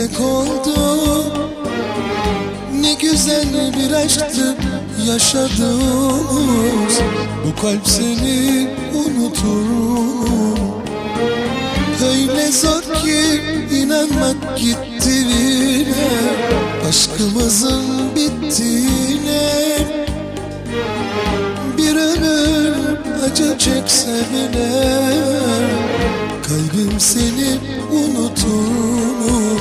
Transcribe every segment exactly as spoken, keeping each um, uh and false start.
gerçek oldu. Ne güzel bir aşktı yaşadığımız. Bu kalp seni unutur mu? Öyle zor ki inanmak gittiğine, aşkımızın bittiğine. Bir ömür acı çekse bile kalbim seni unutur mu?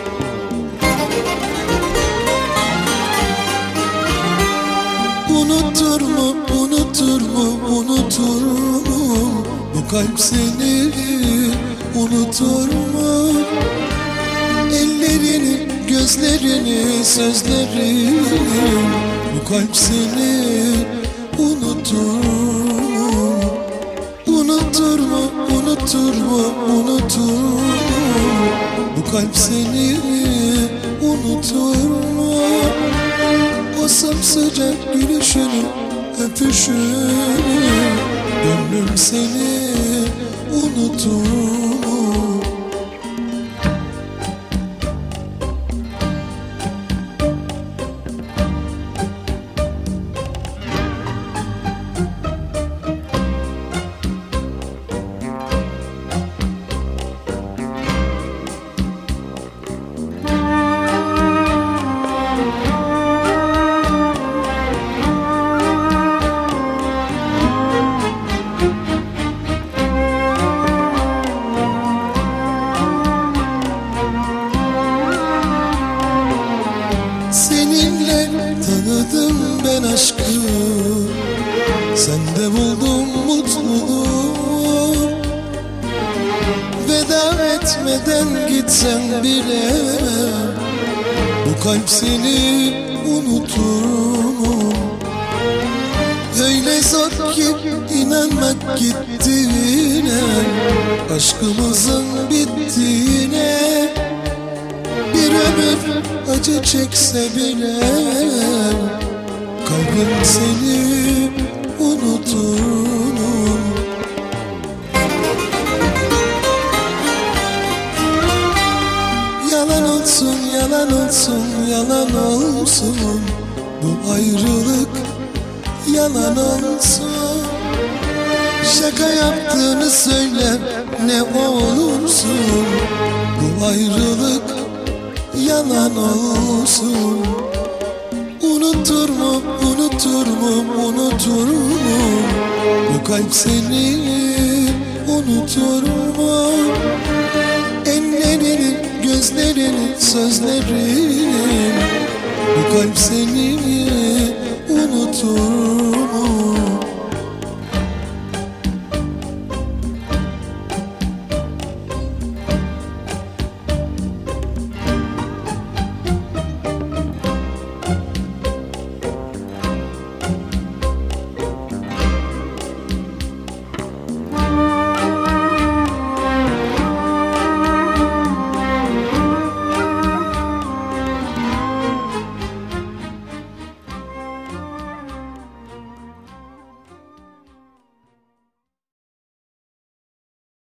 Unutur mu, unutur mu, unutur mu? Bu kalp seni unutur mu? Ellerini, gözlerini, sözlerini. Bu kalp seni unutur mu? Unutur mu, unutur mu, unutur mu? Bu kalp seni unutur mu? O sımsıcak gülüşünü, öpüşünü. Gönlüm seni unutur mu? Seninle tanıdım ben aşkı, sende buldum mutluluğu. Veda etmeden gitsen bile bu kalp seni unutur mu? Öyle zor ki inanmak gittiğine, aşkımızın bittiğine. Bir ömür acı çekse bile kalbim seni unutur mu? Yalan olsun, yalan olsun, yalan olsun. Bu ayrılık yalan olsun. Şaka yaptığını söyle ne olursun. Bu ayrılık yalan olsun. Unutur mu, unutur mu, unutur mu? Bu kalp seni unutur mu? Ellerini, gözlerini, sözlerini. Bu kalp seni unutur